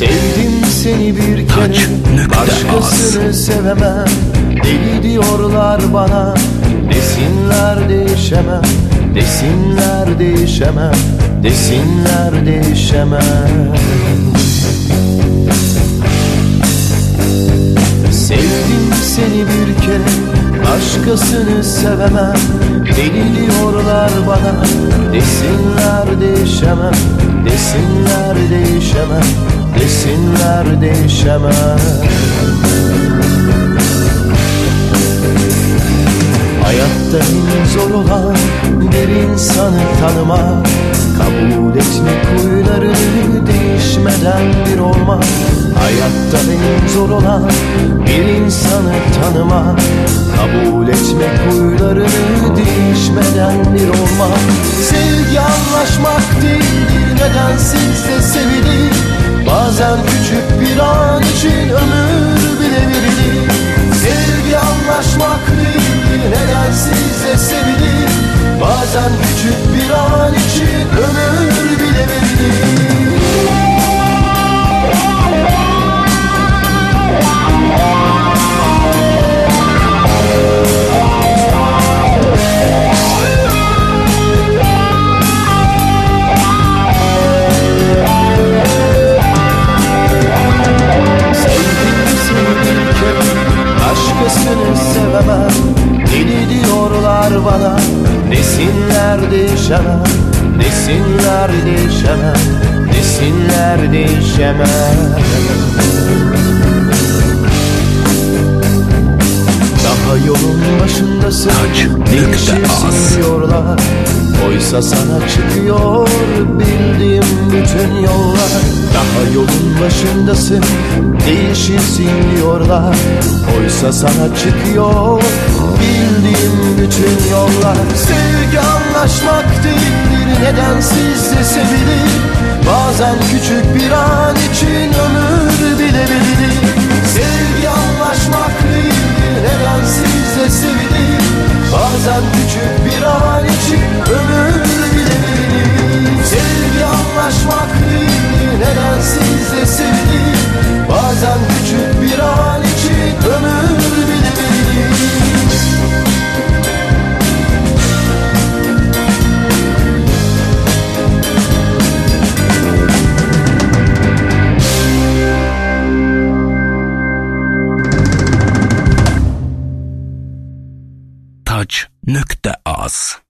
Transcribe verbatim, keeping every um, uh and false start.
Sevdim seni bir kere, başkasını sevemem. Deli diyorlar bana, desinler değişemem. Desinler değişemem, desinler değişemem. Sevdim seni bir kere, başkasını sevemem. Deli diyorlar bana, desinler değişemem. Desinler değişemem, desinler değişemem. Hayatta en zor olan bir insanı tanımak, kabul etmek huylarını değişmeden bir olmak. Hayatta en zor olan bir insanı tanımak, kabul etmek huylarını değişmeden bir olmak. Sevgi anlaşmak değildir, nedensiz de sevilir. Bazen küçük bir an için ömür bile verilir. Sevgi anlaşmak değildir, nedensiz de sevilir. Bazen küçük bir an için ömür bile verilir. Başkasını sevemem, deli diyorlar bana. Desinler değişemem, desinler değişemem, desinler değişemem. Daha yolun başındasın, değişirsin diyorlar. Oysa sana çıkıyor bildiğim bütün yollar. Daha yolun başındasın, değişirsin diyorlar. Oysa sana çıkıyor bildiğim bütün yollar. Sevgi anlaşmak değildir, nedensiz de sevilir. Bazen küçük bir an için ömür bile verilir. Sevgi anlaşmak değildir, nedensiz de sevilir. Bazen küçük bir an için ömür bile verilir. Sevgi anlaşmak değildir, nedensiz de sevilir. Bazen küçük bir an için ömür bile verilir. taç nokta az